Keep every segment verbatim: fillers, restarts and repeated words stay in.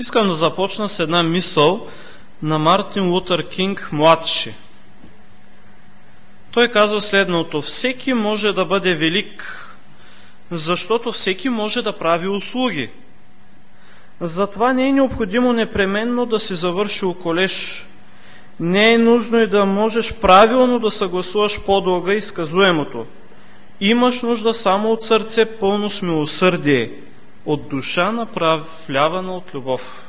Искам да започна с една мисъл на Мартин Лутър Кинг младши. Той казва следното: всеки може да бъде велик, защото всеки може да прави услуги. Затова не е необходимо непременно да си завършил колеж. Не е нужно и да можеш правилно да съгласуваш по-дълга и сказуемото. Имаш нужда само от сърце пълно с милосърдие, от душа направлявана от любов.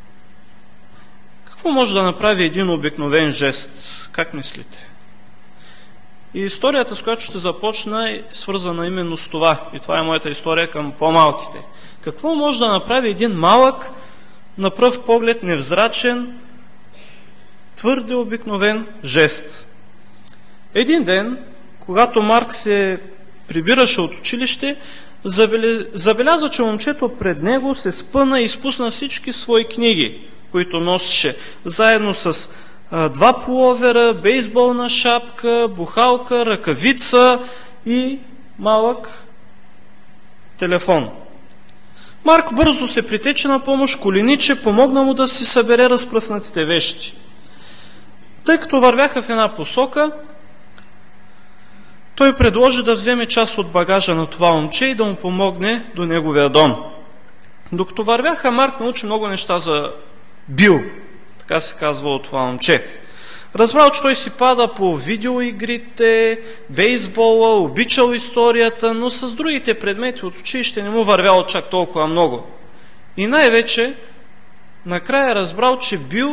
Какво може да направи един обикновен жест? Как мислите? И историята, с която ще започна, е свързана именно с това. И това е моята история към по-малките. Какво може да направи един малък, на пръв поглед невзрачен, твърде обикновен жест? Един ден, когато Марк се прибираше от училище, забеляза, че момчето пред него се спъна и изпусна всички свои книги, които носеше, заедно с а, два пуловера, бейсболна шапка, бухалка, ръкавица и малък телефон. Марк бързо се притече на помощ, колениче, помогна му да си събере разпръснатите вещи. Тъй като вървяха в една посока, той предложи да вземе част от багажа на това момче и да му помогне до неговия дом. Докато вървяха, Марк научи много неща за Бил, така се казва от това момче. Разбрал, че той си пада по видеоигрите, бейсбола, обичал историята, но с другите предмети от училище не му вървяло чак толкова много. И най-вече, накрая разбрал, че Бил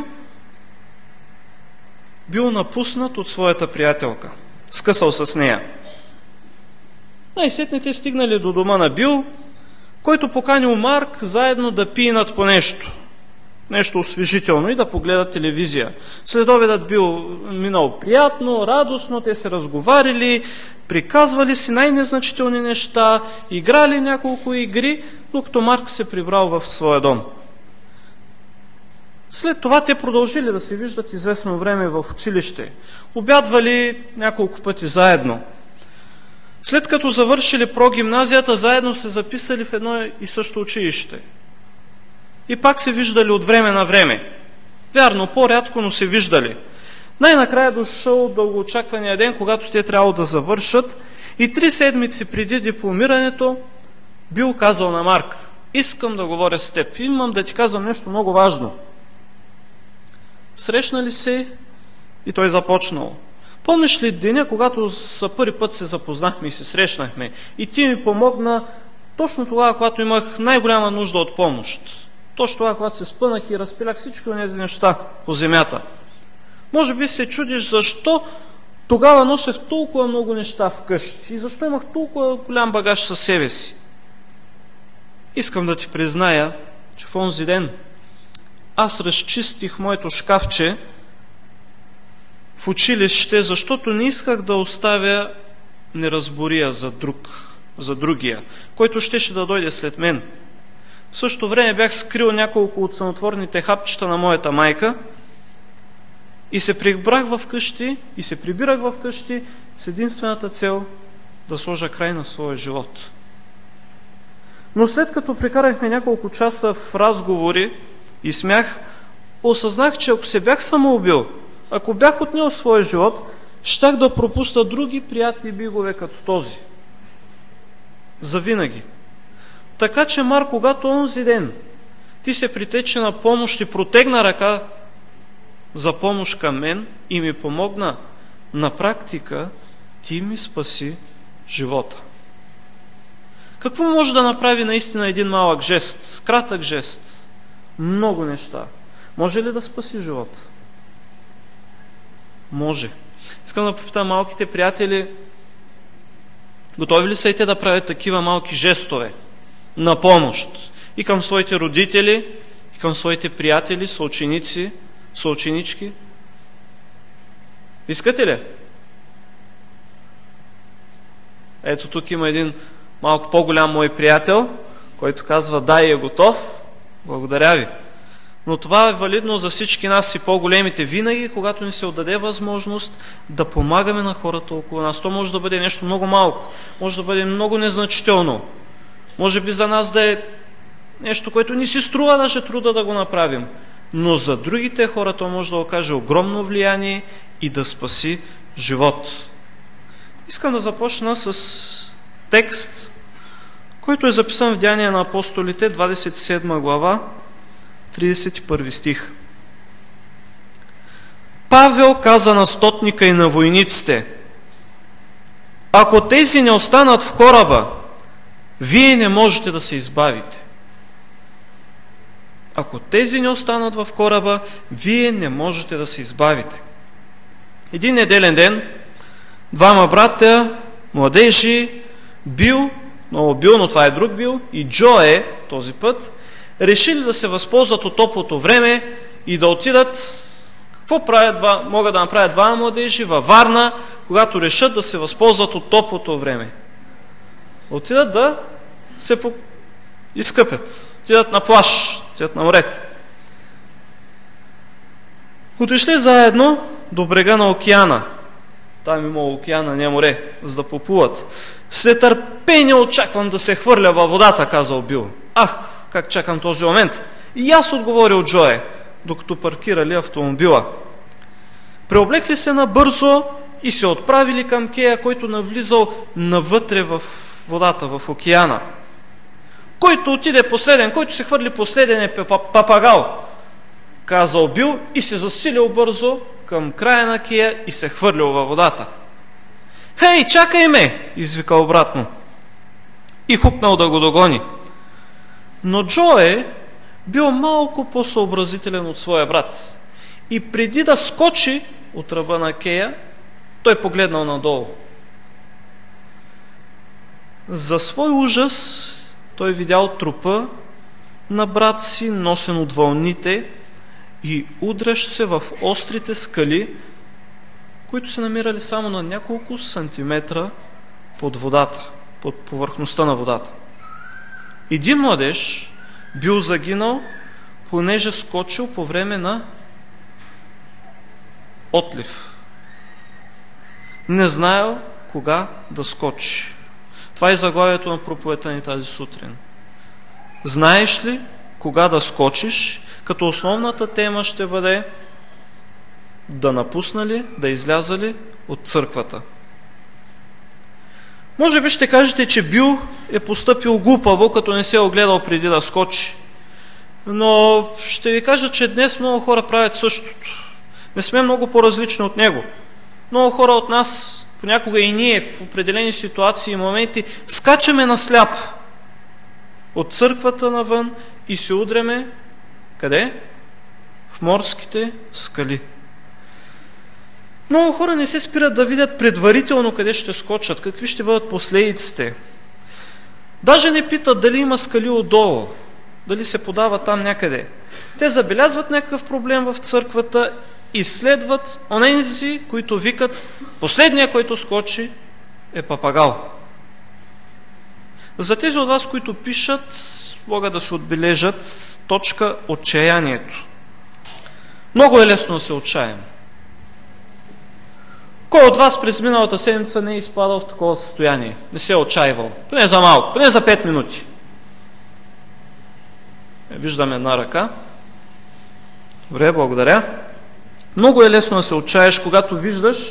бил напуснат от своята приятелка. Скъсал с нея. Най-сетне те стигнали до дома на Бил, който поканил Марк заедно да пинат по нещо. Нещо освежително и да погледат телевизия. Следобедът бил минал приятно, радостно, те се разговаряли, приказвали си най-незначителни неща, играли няколко игри, докато Марк се прибрал в своя дом. След това те продължили да се виждат известно време в училище. Обядвали няколко пъти заедно. След като завършили прогимназията, заедно се записали в едно и също училище. И пак се виждали от време на време. Вярно, по-рядко, но се виждали. Най-накрая дошъл дългоочаквания ден, когато те трябвало да завършат, и три седмици преди дипломирането Бил казал на Марк: искам да говоря с теб, имам да ти казвам нещо много важно. Срещнали се и той започнал: помниш ли деня, когато за първи път се запознахме и се срещнахме, и ти ми помогна точно тогава, когато имах най-голяма нужда от помощ? Точно тогава, когато се спънах и разпилях всички от тези неща по земята. Може би се чудиш защо тогава носех толкова много неща вкъщи и защо имах толкова голям багаж със себе си. Искам да ти призная, че в онзи ден аз разчистих моето шкафче в училище, защото не исках да оставя неразбория за друг, за другия, който щеше да дойде след мен. В същото време бях скрил няколко от самотворните хапчета на моята майка и се прибрах в къщи и се прибирах в къщи с единствената цел да сложа край на своя живот. Но след като прекарахме няколко часа в разговори и смях, осъзнах, че ако се бях самоубил, ако бях отнел своя живот, щях да пропусна други приятни бигове като този. Завинаги. Така че, Марк, когато онзи ден ти се притече на помощ и протегна ръка за помощ към мен и ми помогна, на практика ти ми спаси живота. Какво може да направи наистина един малък жест, кратък жест? Много неща. Може ли да спаси живот? Може. Искам да попитам малките приятели, готови ли са и те да правят такива малки жестове на помощ и към своите родители, и към своите приятели, съученици, съученички? Искате ли? Ето тук има един малко по-голям мой приятел, който казва: да, и е готов. Благодаря ви. Но това е валидно за всички нас и по-големите винаги, когато ни се отдаде възможност да помагаме на хората около нас. То може да бъде нещо много малко, може да бъде много незначително. Може би за нас да е нещо, което ни си струва даже труда да го направим. Но за другите хора то може да окаже огромно влияние и да спаси живот. Искам да започна с текст, който е записан в Деяния на апостолите, двадесет и седма глава, тридесет и първи стих. Павел каза на стотника и на войниците: ако тези не останат в кораба, вие не можете да се избавите. Ако тези не останат в кораба, вие не можете да се избавите. Един неделен ден, двама братя, младежи, Бил, много Бил, но това е друг Бил, и Джое, този път, решили да се възползват от топлото време и да отидат. Какво правят два, могат да направят двама младежи във Варна, когато решат да се възползват от топлото време? Отидат да се по... изкъпят, отидат на плаж, отидат на морето. Отишли заедно до брега на океана. Там има океана, не море, за да поплуват. След търпение очаквам да се хвърля във водата, казал Бил. Ах, как чакам този момент. И аз отговорил Джое, докато паркирали автомобила. Преоблекли се набързо и се отправили към Кея, който навлизал навътре в водата, в океана. Който отиде последен, който се хвърли последен е папагал, казал Бил, и се засилил бързо към края на Кея и се хвърлил във водата. Хей, чакай ме! Извикал обратно и хукнал да го догони. Но Джое бил малко по-съобразителен от своя брат и преди да скочи от ръба на Кея, той погледнал надолу. За свой ужас той видял трупа на брат си, носен от вълните и удрящ се в острите скали, които се намирали само на няколко сантиметра под водата, под повърхността на водата. Един младеж бил загинал, понеже скочил по време на отлив. Не знаел кога да скочи. Това е заглавието на проповедта ни тази сутрин. Знаеш ли кога да скочиш? Като основната тема ще бъде да напусна ли, да изляза ли от църквата. Може би ще кажете, че Бил е постъпил глупаво, като не се е огледал преди да скочи. Но ще ви кажа, че днес много хора правят същото. Не сме много по-различни от него. Много хора от нас, понякога и ние в определени ситуации и моменти, скачаме на сляп от църквата навън и се удряме къде? В морските скали. Много хора не се спират да видят предварително къде ще скочат, какви ще бъдат последиците. Даже не питат дали има скали отдолу, дали се подава там някъде. Те забелязват някакъв проблем в църквата и следват онези, които викат: последния, който скочи, е папагал. За тези от вас, които пишат, могат да се отбележат точка отчаянието. Много е лесно да се отчаем. Кой от вас през миналата седмица не е изпадал в такова състояние? Не се е отчаивал? Поне за малко, поне за пет минути. Виждам една ръка. Добре, благодаря. Много е лесно да се отчаеш, когато виждаш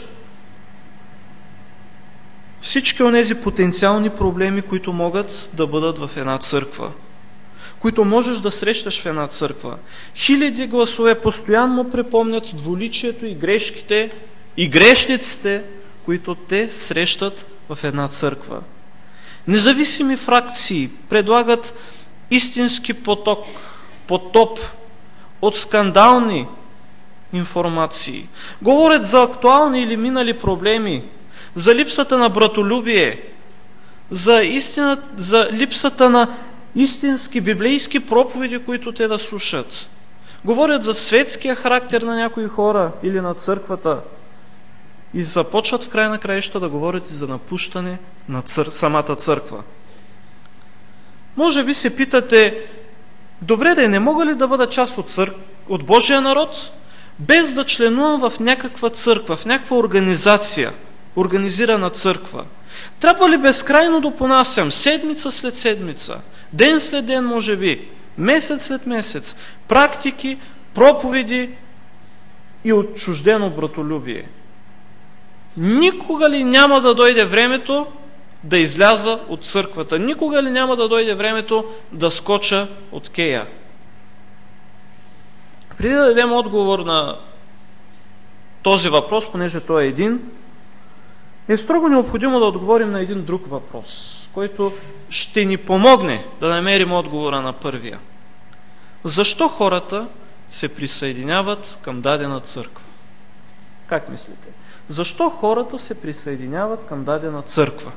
всички онези потенциални проблеми, които могат да бъдат в една църква, които можеш да срещаш в една църква. Хиляди гласове постоянно припомнят двуличието и грешките и грешниците, които те срещат в една църква. Независими фракции предлагат истински поток, потоп от скандални информации. Говорят за актуални или минали проблеми, за липсата на братолюбие, за, истина, за липсата на истински библейски проповеди, които те да слушат. Говорят за светския характер на някои хора или на църквата и започват в край на краища да говорят и за напущане на цър... самата църква. Може би се питате: добре, да не мога ли да бъда част от, църк... от Божия народ, без да членувам в някаква църква, в някаква организация, организирана църква? Трябва ли безкрайно да понасям седмица след седмица, ден след ден, може би, месец след месец, практики, проповеди и отчуждено братолюбие. Никога ли няма да дойде времето да изляза от църквата? Никога ли няма да дойде времето да скоча от кея? Преди да дадем отговор на този въпрос, понеже той е един, е строго необходимо да отговорим на един друг въпрос, който ще ни помогне да намерим отговора на първия. Защо хората се присъединяват към дадена църква? Как мислите? Защо хората се присъединяват към дадена църква?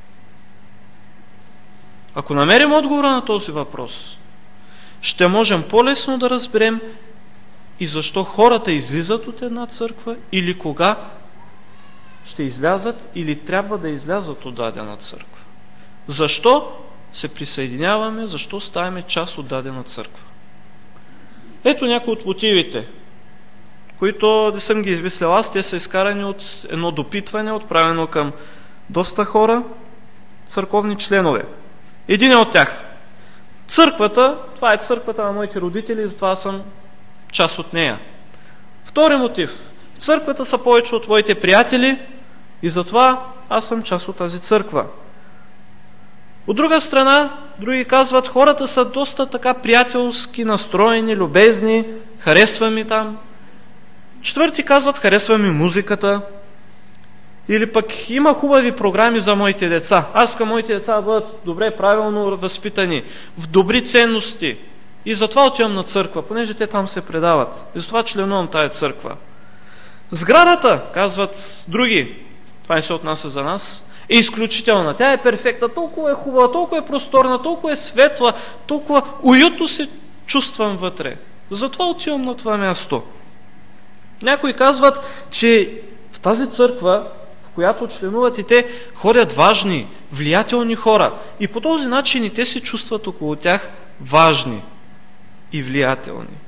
Ако намерим отговора на този въпрос, ще можем по-лесно да разберем и защо хората излизат от една църква или кога ще излязат или трябва да излязат от дадена църква. Защо се присъединяваме, защо ставаме част от дадена църква? Ето някои от мотивите, които не съм ги измислял аз, те са изкарани от едно допитване, отправено към доста хора, църковни членове. Един е от тях. Църквата, това е църквата на моите родители и затова съм част от нея. Втори мотив. В църквата са повече от моите приятели и затова аз съм част от тази църква. От друга страна, други казват, хората са доста така приятелски настроени, любезни, харесва ми там. Четвърти казват, харесва ми музиката. Или пък има хубави програми за моите деца. Аз искам моите деца да бъдат добре, правилно възпитани, в добри ценности. И затова отивам на църква, понеже те там се предават. И затова членувам тая църква. Сградата, казват други, това не се отнася за нас, е изключителна. Тя е перфектна, толкова е хубава, толкова е просторна, толкова е светла, толкова уютно се чувствам вътре. Затова отивам на това място. Някои казват, че в тази църква, в която членуват и те, ходят важни, влиятелни хора. И по този начин и те се чувстват около тях важни и влиятелни.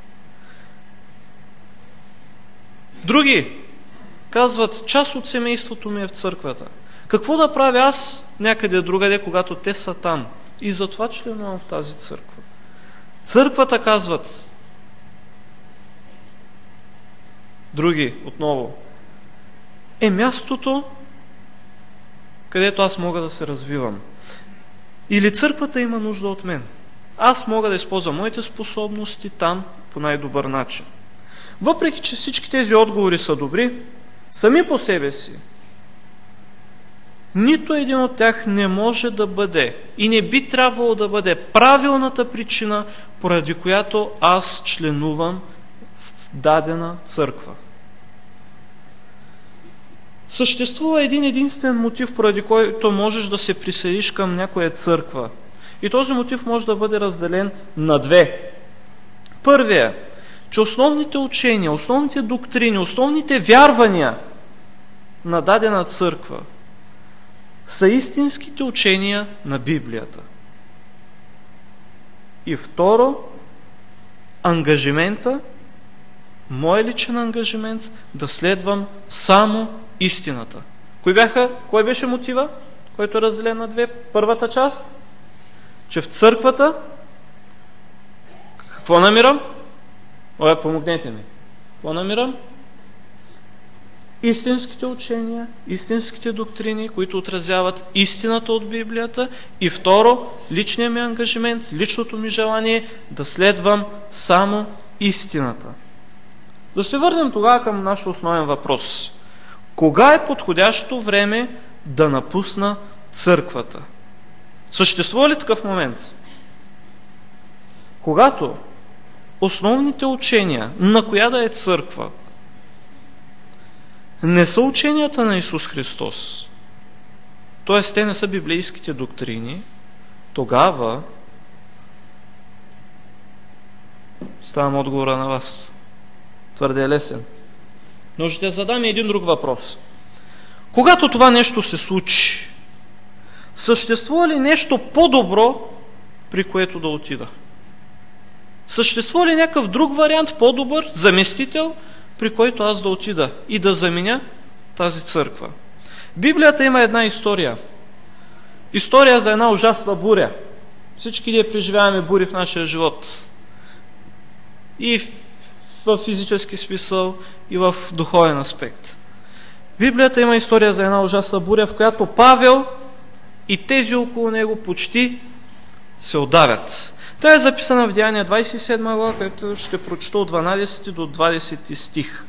Други казват, част от семейството ми е в църквата. Какво да правя аз някъде другаде, когато те са там? И затова членувам в тази църква. Църквата, казват други отново, е мястото, където аз мога да се развивам. Или църквата има нужда от мен. Аз мога да използвам моите способности там по най-добър начин. Въпреки че всички тези отговори са добри, сами по себе си, нито един от тях не може да бъде и не би трябвало да бъде правилната причина, поради която аз членувам в дадена църква. Съществува един единствен мотив, поради който можеш да се присъединиш към някоя църква. И този мотив може да бъде разделен на две. Първият, че основните учения, основните доктрини, основните вярвания на дадена църква са истинските учения на Библията. И второ, ангажимента, мой личен ангажимент, да следвам само истината. Кой бяха, кой беше мотива, който е разделен на две? Първата част, че в църквата какво намирам? Ой, помогнете ми. Какво намирам? Истинските учения, истинските доктрини, които отразяват истината от Библията. И второ, личният ми ангажимент, личното ми желание да следвам само истината. Да се върнем тогава към нашия основен въпрос. Кога е подходящо време да напусна църквата? Съществува ли такъв момент? Когато основните учения, на коя да е църква, не са ученията на Исус Христос, т.е. те не са библейските доктрини, тогава ставам отговора на вас. Твърде е лесен. Но ще задам един друг въпрос. Когато това нещо се случи, съществува ли нещо по-добро, при което да отида? Съществува ли някакъв друг вариант, по-добър, заместител, при който аз да отида и да заменя тази църква? Библията има една история. История за една ужасна буря. Всички ние преживяваме бури в нашия живот. и в физически смисъл, и в духовен аспект. Библията има история за една ужасна буря, в която Павел и тези около него почти се удавят. Тя е записана в Деяния двадесет и седма глава, където ще прочета от дванадесети до двадесети стих.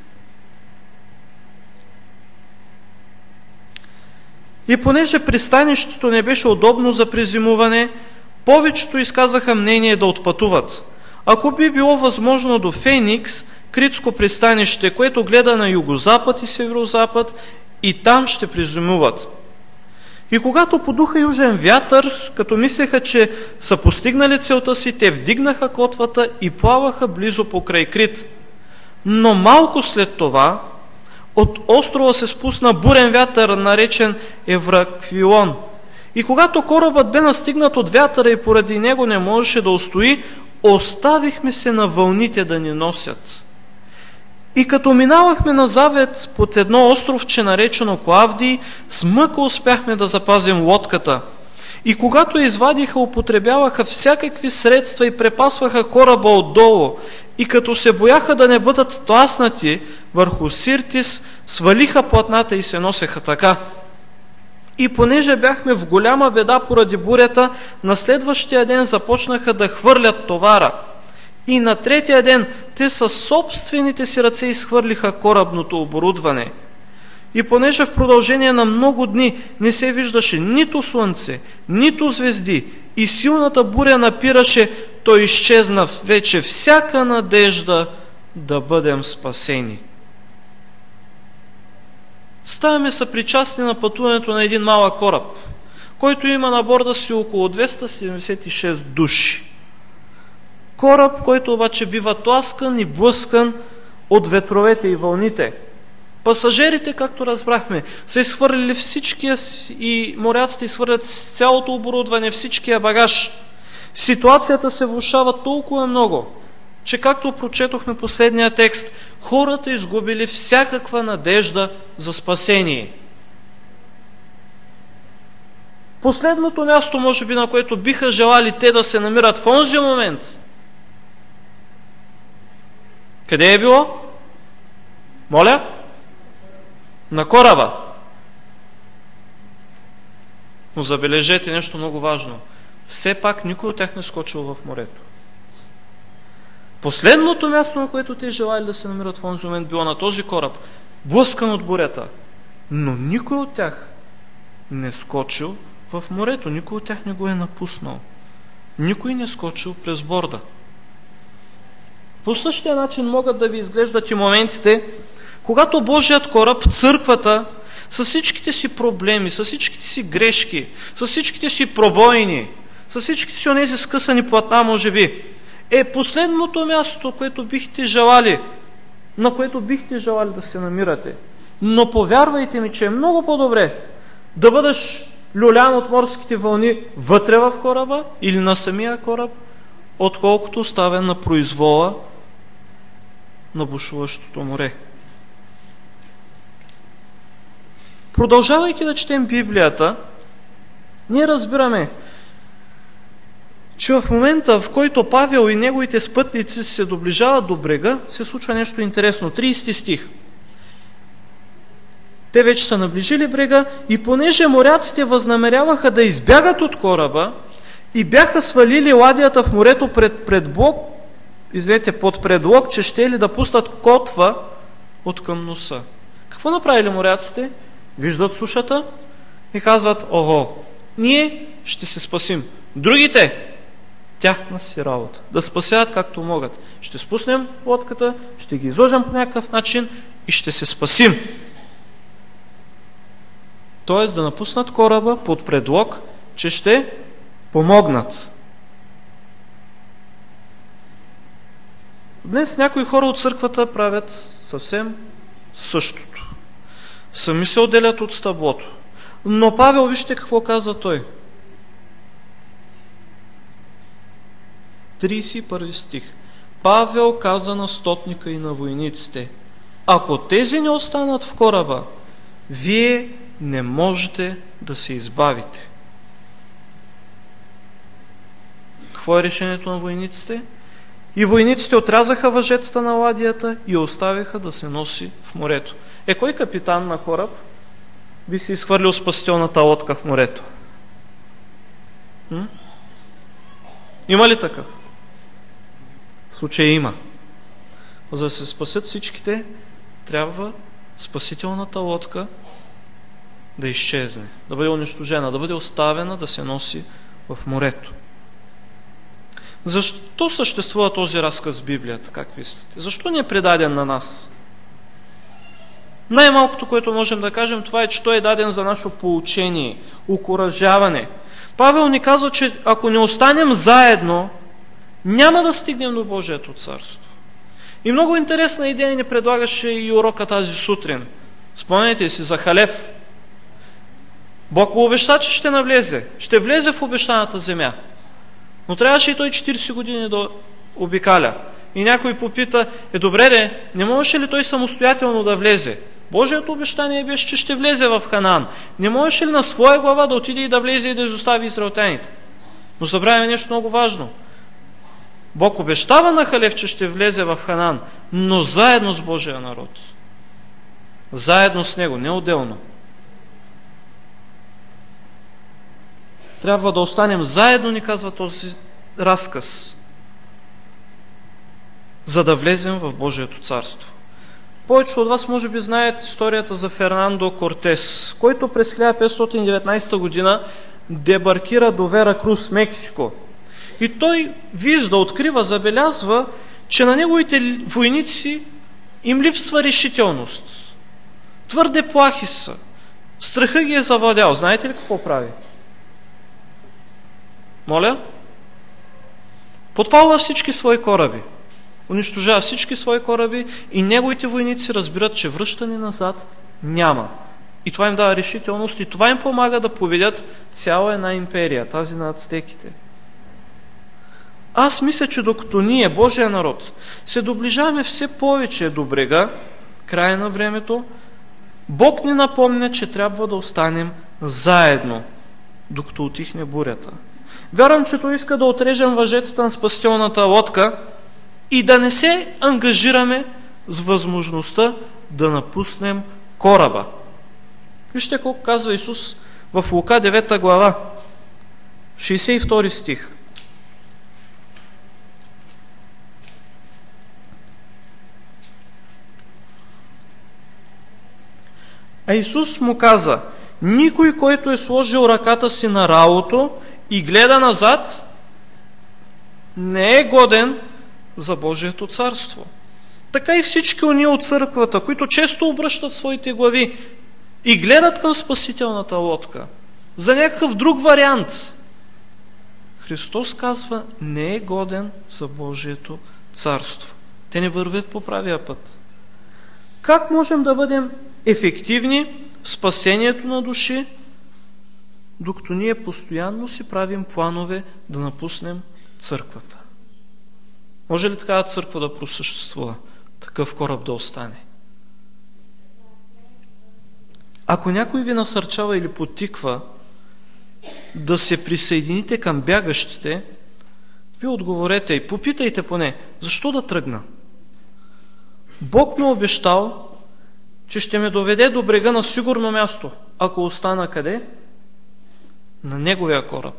И понеже пристанището не беше удобно за презимуване, повечето изказаха мнение да отпътуват. Ако би било възможно до Феникс, критско пристанище, което гледа на югозапад и северозапад, и там ще презимуват. И когато подуха южен вятър, като мислеха, че са постигнали целта си, те вдигнаха котвата и плаваха близо покрай Крит. Но малко след това от острова се спусна бурен вятър, наречен Евраквилон. И когато корабът бе настигнат от вятъра и поради него не можеше да устои, оставихме се на вълните да ни носят. И като минавахме на завет под едно островче, наречено Клавдий, с мъка успяхме да запазим лодката. И когато я извадиха, употребяваха всякакви средства и препасваха кораба отдолу. И като се бояха да не бъдат тласнати върху Сиртис, свалиха платната и се носеха така. И понеже бяхме в голяма беда поради бурята, на следващия ден започнаха да хвърлят товара. И на третия ден те със собствените си ръце изхвърлиха корабното оборудване. И понеже в продължение на много дни не се виждаше нито слънце, нито звезди и силната буря напираше, то изчезна вече всяка надежда да бъдем спасени. Ставаме съпричастни на пътуването на един малък кораб, който има на борда си около двеста седемдесет и шест души. Кораб, който обаче бива тласкан и блъскан от ветровете и вълните. Пасажирите, както разбрахме, са изхвърлили всичкия и моряците изхвърлят цялото оборудване, всичкия багаж. Ситуацията се влошава толкова много, че както прочетохме последния текст, хората изгубили всякаква надежда за спасение. Последното място, може би, на което биха желали те да се намират в онзи момент, къде е било? Моля? На кораба. Но забележете нещо много важно. Все пак никой от тях не скочил в морето. Последното място, на което те желали да се намират в онзи момент, било на този кораб, блъскан от бурята. Но никой от тях не скочил в морето. Никой от тях не го е напуснал. Никой не скочил през борда. По същия начин могат да ви изглеждат и моментите, когато Божият кораб, църквата, с всичките си проблеми, с всичките си грешки, с всичките си пробойни, с всичките си онези скъсани платна, може би, е последното място, което бихте желали, на което бихте желали да се намирате. Но повярвайте ми, че е много по-добре да бъдеш люлян от морските вълни вътре в кораба или на самия кораб, отколкото оставен на произвола на бушуващото море. Продължавайки да четем Библията, ние разбираме, че в момента, в който Павел и неговите спътници се доближават до брега, се случва нещо интересно. тридесети стих. Те вече са наближили брега и понеже моряците възнамеряваха да избягат от кораба и бяха свалили ладията в морето пред предлог, извинете, под предлог, че ще ли да пуснат котва от към носа. Какво направили моряците? Виждат сушата и казват: ого, ние ще се спасим. Другите, тяхна си работа. Да спасяват както могат. Ще спуснем лодката, ще ги изложим по някакъв начин и ще се спасим. Тоест да напуснат кораба под предлог, че ще помогнат. Днес някои хора от църквата правят съвсем същото. Сами се отделят от стъблото. Но Павел, вижте какво казва той. тридесет и първи стих. Павел каза на стотника и на войниците: ако тези не останат в кораба, вие не можете да се избавите. Какво е решението на войниците? И войниците отрязаха въжетата на ладията и оставиха да се носи в морето. Е, кой капитан на кораб би си изхвърлил спасителната лодка в морето? М? Има ли такъв? В случая има. За да се спасят всичките, трябва спасителната лодка да изчезне, да бъде унищожена, да бъде оставена да се носи в морето. Защо съществува този разказ в Библията, как мислите? Защо не е предаден на нас? Най-малкото, което можем да кажем, това е, че той е даден за наше поучение, укуражаване. Павел ни казва, че ако не останем заедно, няма да стигнем до Божието царство. И много интересна идея ни предлагаше и урока тази сутрин. Спомнете си за Халев. Бог му обеща, че ще навлезе. Ще влезе в обещаната земя. Но трябваше и той четирийсет години да обикаля. И някой попита, е добре де, не можеше ли той самостоятелно да влезе? Божието обещание беше, че ще влезе в Ханаан. Не можеше ли на своя глава да отиде и да влезе и да изостави израелтяните? Но забравяме нещо много важно. Бог обещава на Халев, че ще влезе в Ханаан, но заедно с Божия народ. Заедно с него, не отделно. Трябва да останем заедно, ни казва този разказ, за да влезем в Божието царство. Повечето от вас може би знаят историята за Фернандо Кортес, който през хиляда петстотин и деветнадесета година дебаркира до Веракрус, Мексико. И той вижда, открива, забелязва, че на неговите войници им липсва решителност. Твърде плахи са. Страха ги е завладял. Знаете ли какво прави? Моля? Подпалва всички свои кораби. Унищожава всички свои кораби и неговите войници разбират, че връщане назад няма. И това им дава решителност и това им помага да победят цяла една империя, тази на ацтеките. Аз мисля, че докато ние, Божия народ, се доближаваме все повече до брега, края на времето, Бог ни напомня, че трябва да останем заедно, докато утихне бурята. Вярвам, че Той иска да отрежем въжетата на спасителната лодка и да не се ангажираме с възможността да напуснем кораба. Вижте колко казва Исус в Лука девета глава, шейсет и втори стих. А Исус му каза, никой, който е сложил ръката си на ралото и гледа назад, не е годен за Божието царство. Така и всички ония от църквата, които често обръщат своите глави и гледат към спасителната лодка за някакъв друг вариант. Христос казва, не е годен за Божието царство. Те не вървят по правия път. Как можем да бъдем ефективни в спасението на души, докато ние постоянно си правим планове да напуснем църквата? Може ли такава църква да просъществува? Такъв кораб да остане? Ако някой ви насърчава или потиква да се присъедините към бягащите, ви отговорете и попитайте поне, защо да тръгна? Бог ме обещал, че ще ме доведе до брега на сигурно място, ако остана къде? На неговия кораб.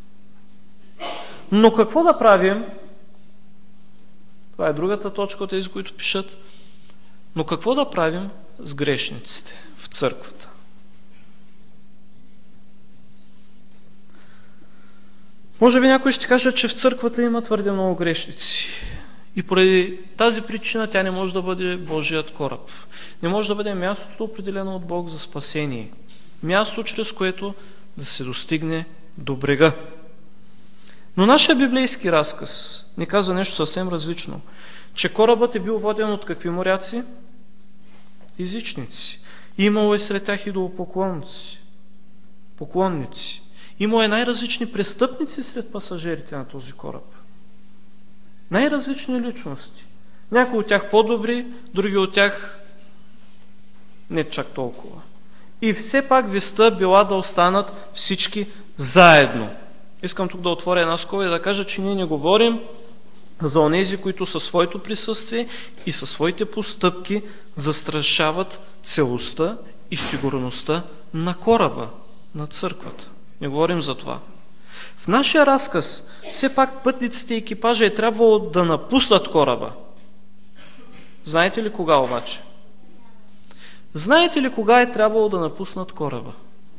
Но какво да правим? Това е другата точка от тези, които пишат. Но какво да правим с грешниците в църквата? Може би някой ще каже, че в църквата има твърде много грешници. И поради тази причина тя не може да бъде Божият кораб. Не може да бъде мястото, определено от Бог за спасение. Място, чрез което да се достигне до брега. Но нашия библейски разказ ни казва нещо съвсем различно. Че корабът е бил воден от какви моряци? Езичници. Имало е сред тях идолопоклонници. Поклонници. Имало е най-различни престъпници сред пасажирите на този кораб. Най-различни личности. Някои от тях по-добри, други от тях не чак толкова. И все пак вестта била да останат всички заедно. Искам тук да отворя една скоба и да кажа, че ние не говорим за онези, които със своето присъствие и със своите постъпки застрашават целостта и сигурността на кораба, на църквата. Не говорим за това. В нашия разказ все пак пътниците и екипажа е трябвало да напуснат кораба. Знаете ли кога обаче? Знаете ли кога е трябвало да напуснат кораба?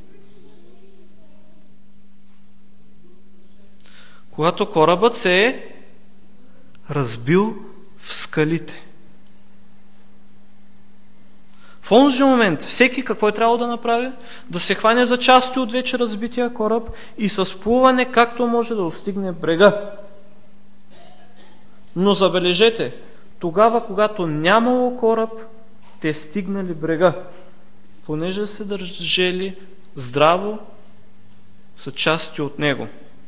Когато корабът се е разбил в скалите. В онзи момент всеки какво е трябвало да направи? Да се хване за части от вече разбития кораб и с плуване както може да достигне брега. Но забележете, тогава, когато нямало кораб, те стигнали брега, понеже се държали здраво, са части от него.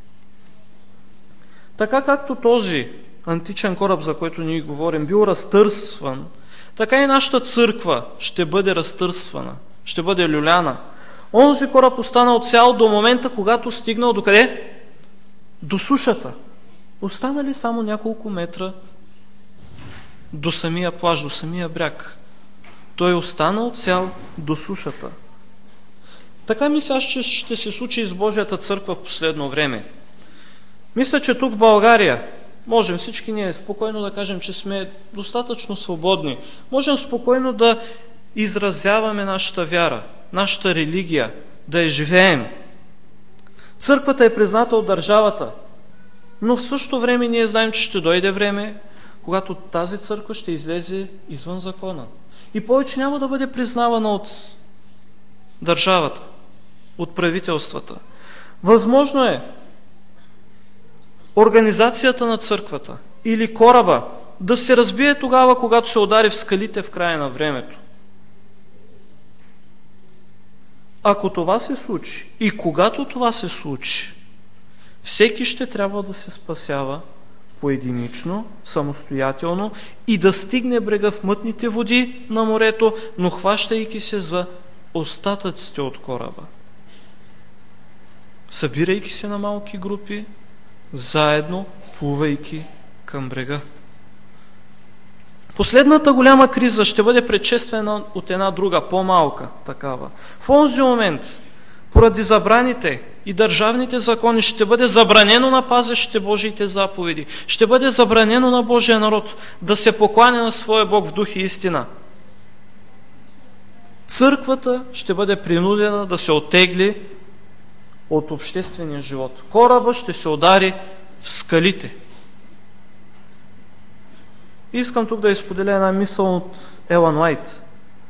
Така както този античен кораб, за който ние говорим, бил разтърсван, така и нашата църква ще бъде разтърсвана, ще бъде люляна. Онзи кораб останал цял до момента, когато стигнал до къде? До сушата. Останали само няколко метра до самия плаж, до самия бряг. Той е останал цял до сушата. Така мисля, че ще се случи и с Божията църква в последно време. Мисля, че тук в България можем всички ние спокойно да кажем, че сме достатъчно свободни. Можем спокойно да изразяваме нашата вяра, нашата религия, да я живеем. Църквата е призната от държавата, но в същото време ние знаем, че ще дойде време, когато тази църква ще излезе извън закона. И повече няма да бъде признавана от държавата, от правителствата. Възможно е организацията на църквата или кораба да се разбие тогава, когато се удари в скалите в края на времето. Ако това се случи и когато това се случи, всеки ще трябва да се спасява поединично, самостоятелно и да стигне брега в мътните води на морето, но хващайки се за остатъците от кораба. Събирайки се на малки групи, заедно плувайки към брега. Последната голяма криза ще бъде предшествена от една друга, по-малка такава. В онзи момент, поради забраните и държавните закони, ще бъде забранено на пазещите Божиите заповеди, ще бъде забранено на Божия народ да се покланя на своя Бог в дух и истина. Църквата ще бъде принудена да се оттегли от обществения живот. Кораба ще се удари в скалите. Искам тук да изподеля една мисъл от Елън Уайт.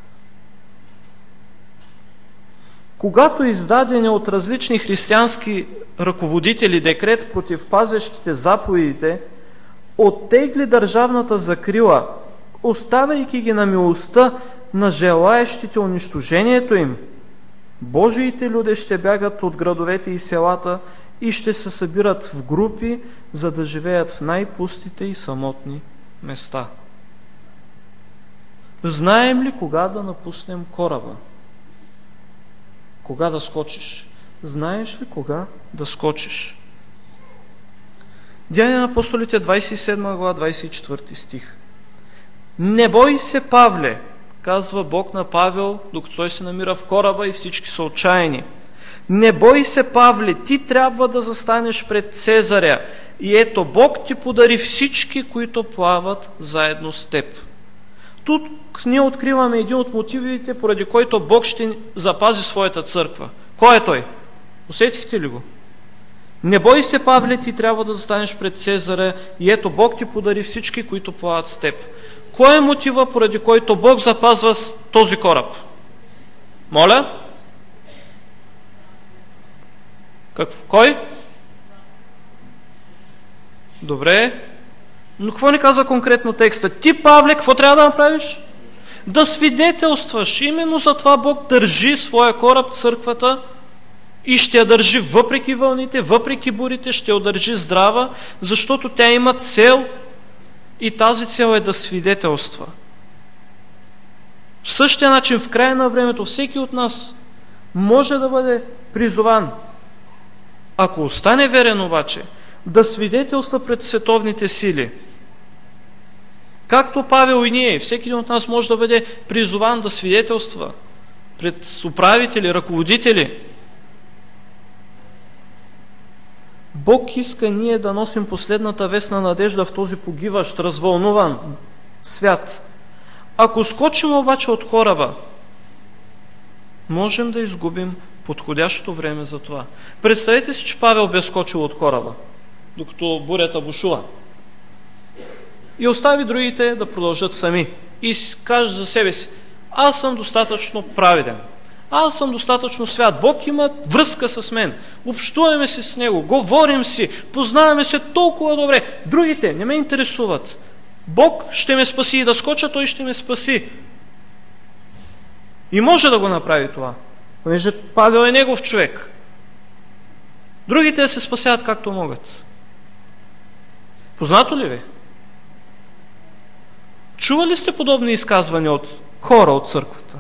Когато издадени от различни християнски ръководители декрет против пазещите заповедите оттегли държавната закрила, оставяйки ги на милостта на желаещите унищожението им, Божиите люди ще бягат от градовете и селата и ще се събират в групи, за да живеят в най-пустите и самотни места. Знаем ли кога да напуснем кораба? Кога да скочиш? Знаеш ли кога да скочиш? Деяния на апостолите, двадесет и седма глава, двадесет и четвърти стих. Не бой се, Павле, казва Бог на Павел, докато той се намира в кораба и всички са отчаяни. Не бой се, Павле, ти трябва да застанеш пред Цезаря и ето Бог ти подари всички, които плават заедно с теб. Тук ние откриваме един от мотивите, поради който Бог ще запази своята църква. Кой е той? Усетихте ли го? Не бой се, Павле, ти трябва да застанеш пред Цезаря и ето Бог ти подари всички, които плават с теб. Кой е мотива, поради който Бог запазва този кораб? Моля? Как? Кой? Добре. Но какво ни каза конкретно текста? Ти, Павле, какво трябва да направиш? Да свидетелстваш. Именно за това Бог държи своя кораб, църквата, и ще я държи въпреки вълните, въпреки бурите, ще я държи здрава, защото тя има цел и тази цел е да свидетелства. В същия начин, в края на времето, всеки от нас може да бъде призован, ако остане верен обаче, да свидетелства пред световните сили, Както Павел и ние, всеки един от нас може да бъде призован да свидетелства пред управители, ръководители. Бог иска ние да носим последната вестна надежда в този погиващ, развълнуван свят. Ако скочим обаче от кораба, можем да изгубим подходящото време за това. Представете си, че Павел бе скочил от кораба, докато бурята бушува. И остави другите да продължат сами. И каже за себе си: аз съм достатъчно праведен. Аз съм достатъчно свят. Бог има връзка с мен. Общуваме си с Него, говорим си, познаваме се толкова добре. Другите не ме интересуват. Бог ще ме спаси и да скоча, Той ще ме спаси. И може да го направи това, понеже Павел е негов човек. Другите се спасяват както могат. Познато ли ви? Чували сте подобни изказвания от хора от църквата?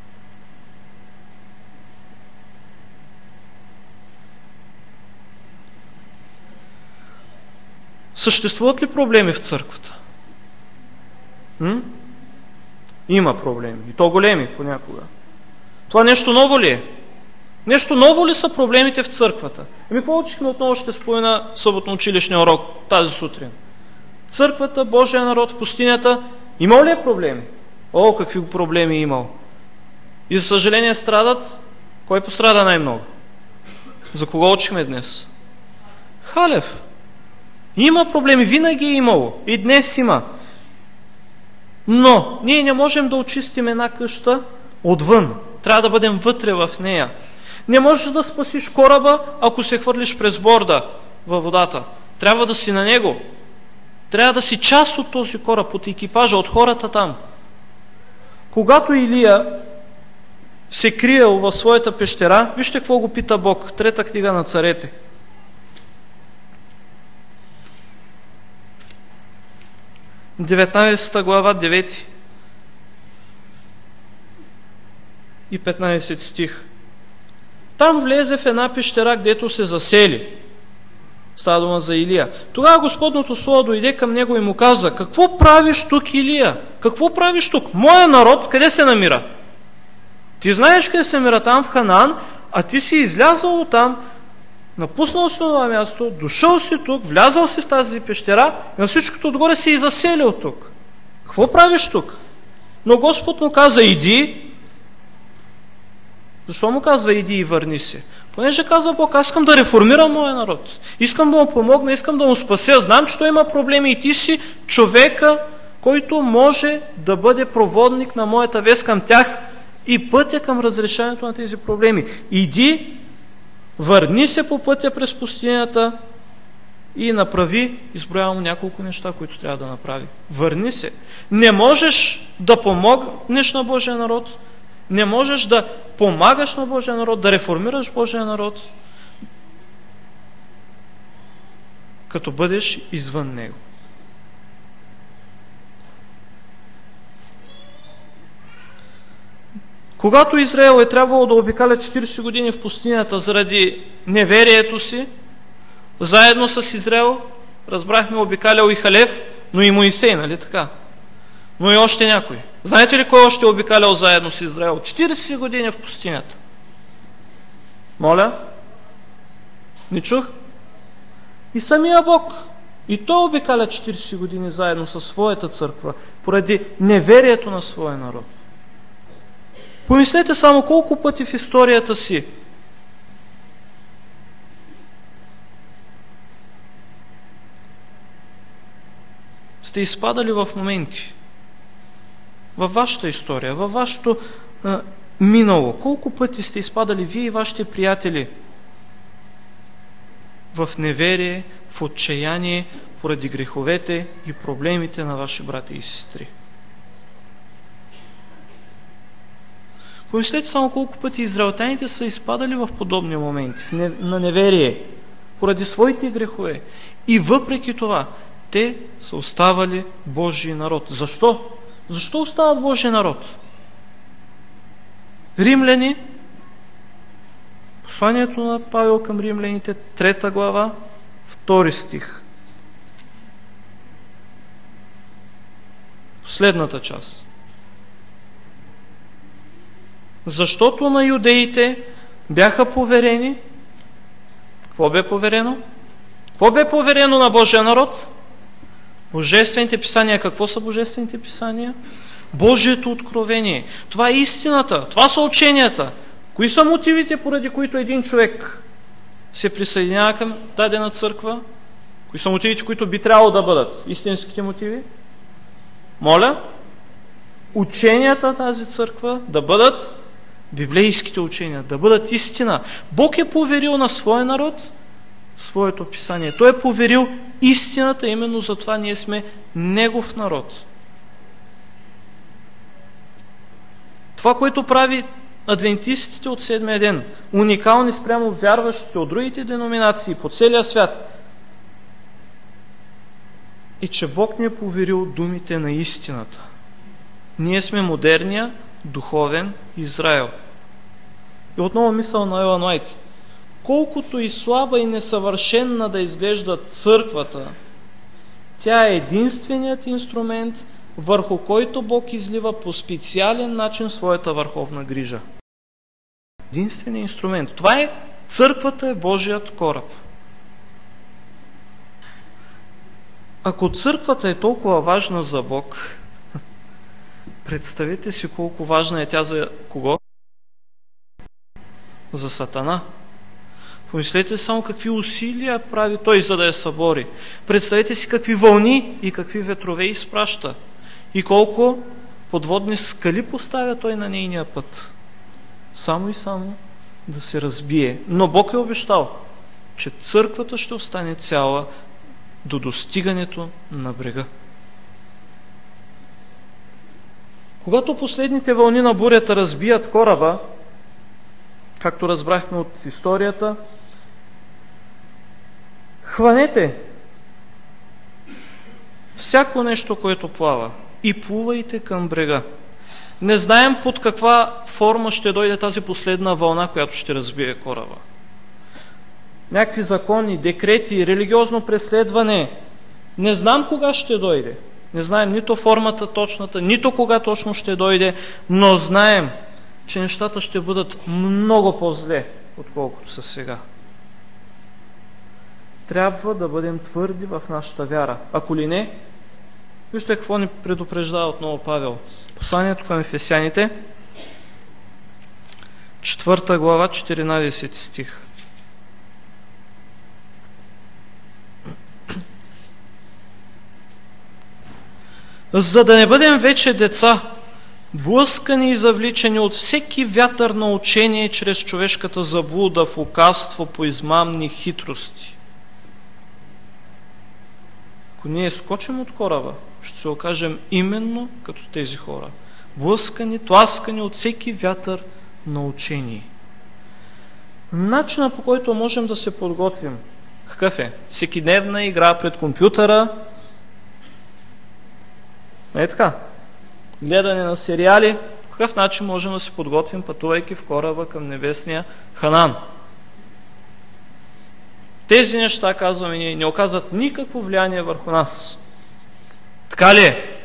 Съществуват ли проблеми в църквата? М? Има проблеми. И то големи понякога. Това нещо ново ли е? Нещо ново ли са проблемите в църквата? Еми, какво учихме? Отново ще спомена съботно-училищния урок тази сутрин. Църквата, Божия народ в пустинята, имал ли е проблеми? О, какви проблеми е имал! И за съжаление страдат. Кой пострада най-много? За кого учихме днес? Халев. Има проблеми, винаги е имало. И днес има. Но ние не можем да очистим една къща отвън. Трябва да бъдем вътре в нея. Не можеш да спасиш кораба, ако се хвърлиш през борда във водата. Трябва да си на него. Трябва да си част от този кораб, от екипажа, от хората там. Когато Илия се криел в своята пещера, вижте какво го пита Бог. Трета книга на царете. деветнадесета глава, девети и петнадесети стих. Там влезе в една пещера, гдето се засели. Става дума за Илия. Тогава Господното слово дойде към него и му каза: какво правиш тук, Илия? Какво правиш тук? Моя народ къде се намира? Ти знаеш къде се намира? Там в Ханаан, а ти си излязъл оттам, напуснал си това място, дошъл си тук, влязал си в тази пещера и на всичкото отгоре си и заселил тук. Какво правиш тук? Но Господ му каза: иди. Защо му казва иди и върни се? Понеже казва Бог: аз искам да реформирам моя народ. Искам да му помогна, искам да му спася. Знам, че той има проблеми и ти си човека, който може да бъде проводник на моята вест към тях и пътя към разрешаването на тези проблеми. Иди, върни се по пътя през пустинята и направи, изброявам му няколко неща, които трябва да направи. Върни се. Не можеш да помогнеш на Божия народ, не можеш да помагаш на Божия народ, да реформираш Божия народ, като бъдеш извън него. Когато Израел е трябвало да обикаля четиридесет години в пустинята заради неверието си, заедно с Израел, разбрахме, обикалял и Халев, но и Моисей, нали така? Но и още някой. Знаете ли кой още е обикалял заедно с Израел? четиридесет години в пустинята. Моля? Не чух? И самия Бог. И той обикаля четиридесет години заедно със своята църква, поради неверието на своя народ. Помислете само колко пъти в историята си сте изпадали в моменти, във вашата история, във вашето а, минало. Колко пъти сте изпадали вие и вашите приятели в неверие, в отчаяние, поради греховете и проблемите на ваши брати и сестри. Помислете само колко пъти израелтяните са изпадали в подобни моменти, в не, на неверие, поради своите грехове. И въпреки това, те са оставали Божий народ. Защо? Защо остават Божий народ? Римляни, посланието на Павел към римляните, трета глава, втори стих. Последната част. Защото на юдеите бяха поверени. Какво бе поверено? Какво бе поверено на Божия народ? Божествените писания. Какво са Божествените писания? Божието откровение. Това е истината. Това са ученията. Кои са мотивите, поради които един човек се присъединява към дадена църква? Кои са мотивите, които би трябвало да бъдат истинските мотиви? Моля, ученията на тази църква да бъдат библейските учения, да бъдат истина. Бог е поверил на своя народ своето писание. Той е поверил истината, именно затова ние сме Негов народ. Това, което прави адвентистите от седмия ден, уникални спрямо вярващите от другите деноминации по целия свят, и че Бог ни е поверил думите на истината. Ние сме модерния духовен Израел. И отново мисъл на Елън Уайт. Колкото и слаба и несъвършенна да изглежда църквата, тя е единственият инструмент, върху който Бог излива по специален начин своята върховна грижа. Единственият инструмент. Това е църквата, е Божият кораб. Ако църквата е толкова важна за Бог, представете си колко важна е тя за кого? За Сатана. Помислете само какви усилия прави той, за да я събори. Представете си какви вълни и какви ветрове изпраща. И колко подводни скали поставя той на нейния път. Само и само да се разбие. Но Бог е обещал, че църквата ще остане цяла до достигането на брега. Когато последните вълни на бурята разбият кораба, както разбрахме от историята, хванете всяко нещо, което плава, и плувайте към брега. Не знаем под каква форма ще дойде тази последна вълна, която ще разбие кораба. Някакви закони, декрети, религиозно преследване. Не знам кога ще дойде. Не знаем нито формата точната, нито кога точно ще дойде, но знаем, че нещата ще бъдат много по-зле, отколкото са сега. Трябва да бъдем твърди в нашата вяра. Ако ли не, вижте какво ни предупреждава отново Павел. Посланието към Ефесяните, четвърта глава, четиринадесети стих. За да не бъдем вече деца, блъскани и завличани от всеки вятър на учение чрез човешката заблуда в лукавство по измамни хитрости. Ако ние скочим от кораба, ще се окажем именно като тези хора. Блъскани, тласкани от всеки вятър на учение. Начинът, по който можем да се подготвим, какъв е? Всекидневна игра пред компютъра, е така, гледане на сериали. По какъв начин можем да се подготвим, пътувайки в кораба към небесния Ханан? Тези неща, казваме ние, не оказват никакво влияние върху нас. Така ли е?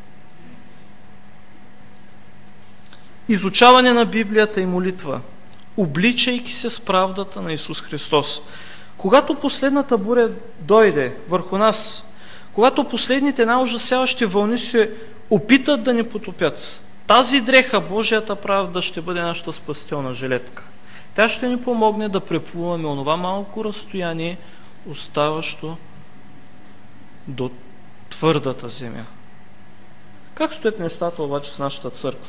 Изучаване на Библията и молитва, обличайки се с правдата на Исус Христос. Когато последната буря дойде върху нас, когато последните най-ужасяващи вълни се опитат да ни потопят, тази дреха, Божията правда, ще бъде нашата спасителна жилетка. Тя ще ни помогне да преплуваме онова малко разстояние, оставащо до твърдата земя. Как стоят нещата обаче с нашата църква?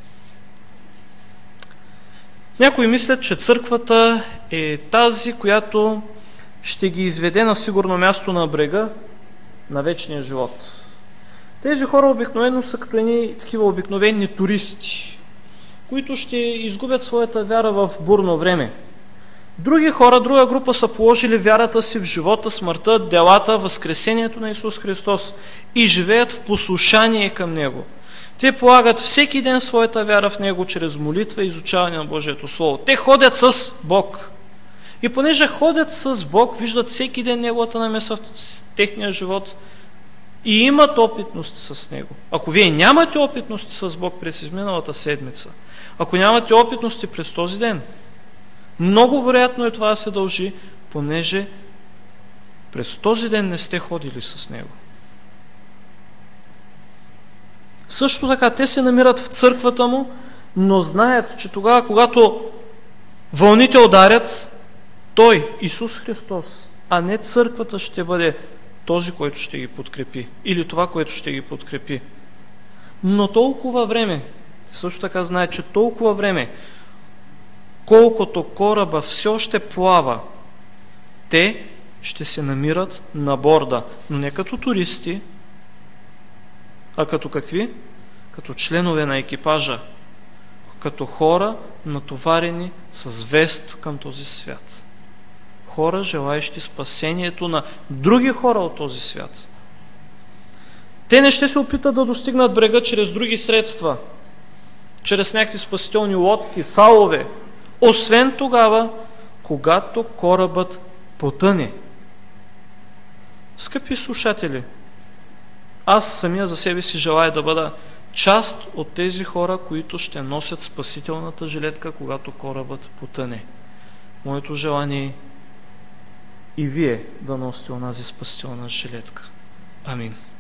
Някои мислят, че църквата е тази, която ще ги изведе на сигурно място на брега на вечния живот. Тези хора обикновено са като едни такива обикновени туристи, които ще изгубят своята вяра в бурно време. Други хора, друга група са положили вярата си в живота, смъртта, делата, възкресението на Исус Христос и живеят в послушание към Него. Те полагат всеки ден своята вяра в Него чрез молитва и изучаване на Божието Слово. Те ходят с Бог. И понеже ходят с Бог, виждат всеки ден Неговата намеса в техния живот, и имат опитности с Него. Ако вие нямате опитности с Бог през изминалата седмица, ако нямате опитности през този ден, много вероятно е това да се дължи, понеже през този ден не сте ходили с Него. Също така, те се намират в църквата Му, но знаят, че тогава, когато вълните ударят, Той, Исус Христос, а не църквата, ще бъде този, който ще ги подкрепи, или това, което ще ги подкрепи. Но толкова време, също така знаят, че толкова време, колкото кораба все още плава, те ще се намират на борда, но не като туристи, а като какви? Като членове на екипажа, като хора, натоварени с вест към този свят. Хора, желаещи спасението на други хора от този свят. Те не ще се опитат да достигнат брега чрез други средства, чрез някакви спасителни лодки, салове, освен тогава, когато корабът потъне. Скъпи слушатели, аз самия за себе си желая да бъда част от тези хора, които ще носят спасителната жилетка, когато корабът потъне. Моето желание е и вие да носите онази спасителна жилетка. Амин.